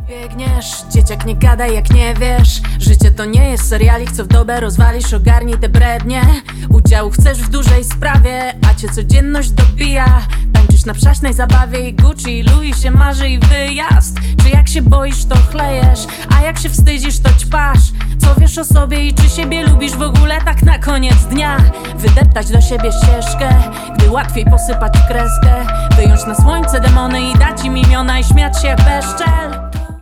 Biegniesz, dzieciak, nie gadaj jak nie wiesz. Życie to nie jest serialik, co w dobę rozwalisz. Ogarnij te brednie. Udziału chcesz w dużej sprawie, a cię codzienność dobija. Tańczysz na przaśnej zabawie i Gucci, Louis się marzy i wyjazd. Czy jak się boisz, to chlejesz, a jak się wstydzisz, to ćpasz. Co wiesz o sobie i czy siebie lubisz w ogóle tak na koniec dnia? Wydeptać do siebie ścieżkę, gdy łatwiej posypać kreskę. Wyjąć na słońce demony i dać im imiona i śmiać się jak bezczel.